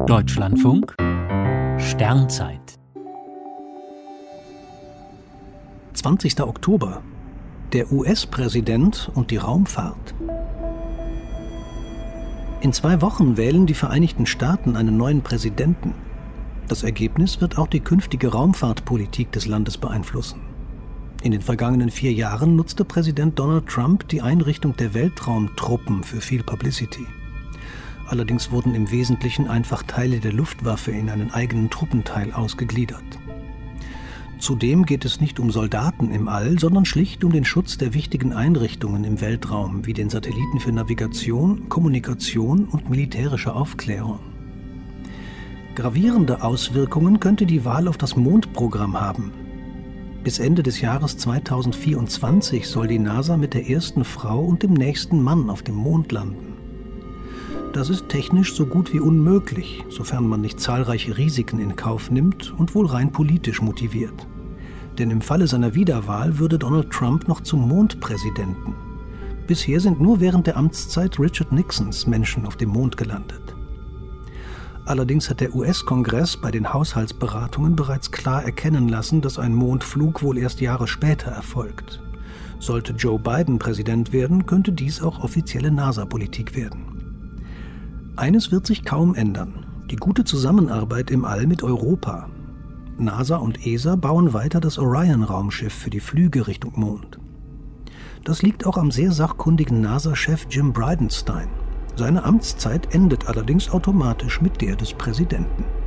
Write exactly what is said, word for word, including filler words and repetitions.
Deutschlandfunk Sternzeit zwanzigster Oktober. Der U S-Präsident und die Raumfahrt. In zwei Wochen wählen die Vereinigten Staaten einen neuen Präsidenten. Das Ergebnis wird auch die künftige Raumfahrtpolitik des Landes beeinflussen. In den vergangenen vier Jahren nutzte Präsident Donald Trump die Einrichtung der Weltraumtruppen für viel Publicity. Allerdings wurden im Wesentlichen einfach Teile der Luftwaffe in einen eigenen Truppenteil ausgegliedert. Zudem geht es nicht um Soldaten im All, sondern schlicht um den Schutz der wichtigen Einrichtungen im Weltraum, wie den Satelliten für Navigation, Kommunikation und militärische Aufklärung. Gravierende Auswirkungen könnte die Wahl auf das Mondprogramm haben. Bis Ende des Jahres zweitausendvierundzwanzig soll die NASA mit der ersten Frau und dem nächsten Mann auf dem Mond landen. Das ist technisch so gut wie unmöglich, sofern man nicht zahlreiche Risiken in Kauf nimmt und wohl rein politisch motiviert. Denn im Falle seiner Wiederwahl würde Donald Trump noch zum Mondpräsidenten. Bisher sind nur während der Amtszeit Richard Nixons Menschen auf dem Mond gelandet. Allerdings hat der U S-Kongress bei den Haushaltsberatungen bereits klar erkennen lassen, dass ein Mondflug wohl erst Jahre später erfolgt. Sollte Joe Biden Präsident werden, könnte dies auch offizielle NASA-Politik werden. Eines wird sich kaum ändern: die gute Zusammenarbeit im All mit Europa. NASA und E S A bauen weiter das Orion-Raumschiff für die Flüge Richtung Mond. Das liegt auch am sehr sachkundigen NASA-Chef Jim Bridenstine. Seine Amtszeit endet allerdings automatisch mit der des Präsidenten.